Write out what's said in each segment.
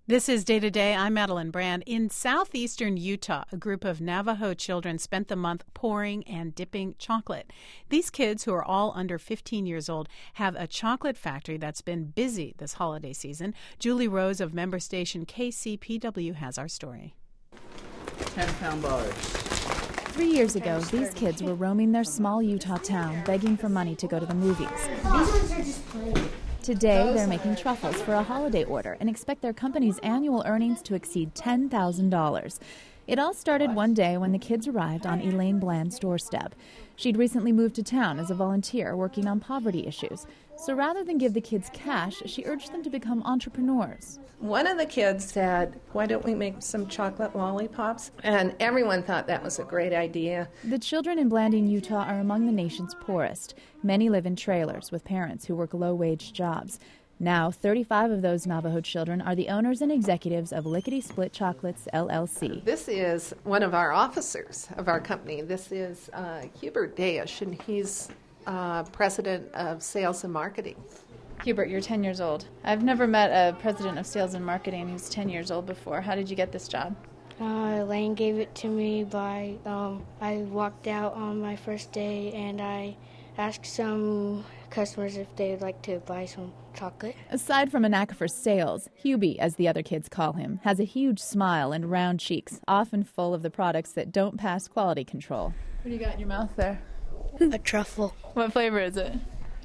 This is Day to Day. I'm Madeline Brand. In southeastern Utah, a group of Navajo children spent the month pouring and dipping chocolate. These kids, who are all under 15 years old, have a chocolate factory that's been busy this holiday season. Julie Rose of member station KCPW has our story. 10-pound bars. 3 years ago, these kids were roaming their small Utah town, begging for money to go to the movies. These ones are just plain. Today, they're making truffles for a holiday order and expect their company's annual earnings to exceed $10,000. It all started one day when the kids arrived on Elaine Bland's doorstep. She'd recently moved to town as a volunteer working on poverty issues. So rather than give the kids cash, she urged them to become entrepreneurs. One of the kids said, "Why don't we make some chocolate lollipops?" And everyone thought that was a great idea. The children in Blanding, Utah are among the nation's poorest. Many live in trailers with parents who work low-wage jobs. Now, 35 of those Navajo children are the owners and executives of Lickety Split Chocolates, LLC. This is one of our officers of our company. This is Hubert Dayesh, and he's president of sales and marketing. Hubert, you're 10 years old. I've never met a president of sales and marketing who's 10 years old before. How did you get this job? Elaine gave it to me by, I walked out on my first day and I asked some customers if they would like to buy some chocolate. Aside from a knack for sales, Hubie, as the other kids call him, has a huge smile and round cheeks, often full of the products that don't pass quality control. What do you got in your mouth there? A truffle. What flavor is it?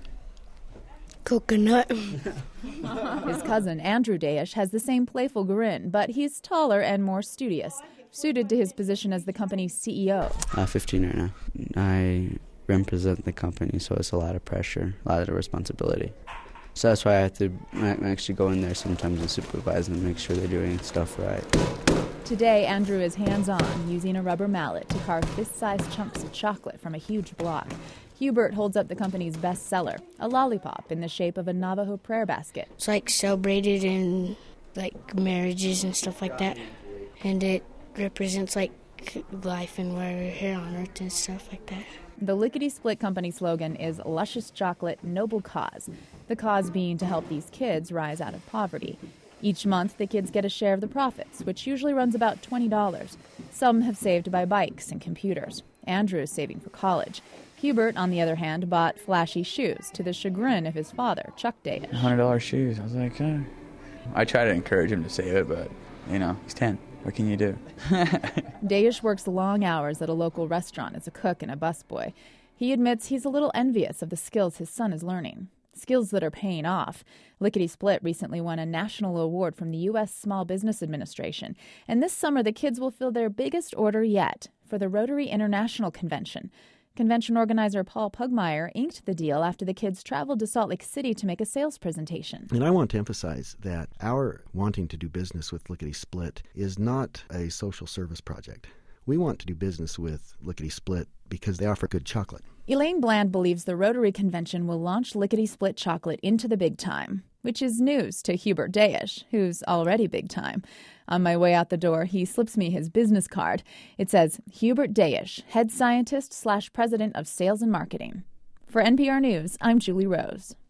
Coconut. His cousin, Andrew Dayesh, has the same playful grin, but he's taller and more studious, suited to his position as the company's CEO. 15 right now. I represent the company, so it's a lot of pressure, a lot of responsibility. So that's why I have to actually go in there sometimes and supervise and make sure they're doing stuff right. Today, Andrew is hands-on, using a rubber mallet to carve fist-sized chunks of chocolate from a huge block. Hubert holds up the company's best seller, a lollipop in the shape of a Navajo prayer basket. It's like celebrated in like marriages and stuff like that. And it represents like life and why we're here on earth and stuff like that. The Lickety Split Company slogan is Luscious Chocolate, Noble Cause, the cause being to help these kids rise out of poverty. Each month, the kids get a share of the profits, which usually runs about $20. Some have saved by bikes and computers. Andrew is saving for college. Hubert, on the other hand, bought flashy shoes to the chagrin of his father, Chuck Dayesh. $100 shoes. I was like, I try to encourage him to save it, but, he's 10. What can you do? Dayesh works long hours at a local restaurant as a cook and a busboy. He admits he's a little envious of the skills his son is learning. Skills that are paying off. Lickety Split recently won a national award from the U.S. Small Business Administration. And this summer, the kids will fill their biggest order yet for the Rotary International Convention. Convention organizer Paul Pugmire inked the deal after the kids traveled to Salt Lake City to make a sales presentation. And I want to emphasize that our wanting to do business with Lickety Split is not a social service project. We want to do business with Lickety Split because they offer good chocolate. Elaine Bland believes the Rotary Convention will launch Lickety Split chocolate into the big time, which is news to Hubert Dayesh, who's already big time. On my way out the door, he slips me his business card. It says, Hubert Dayesh, head scientist / president of sales and marketing. For NPR News, I'm Julie Rose.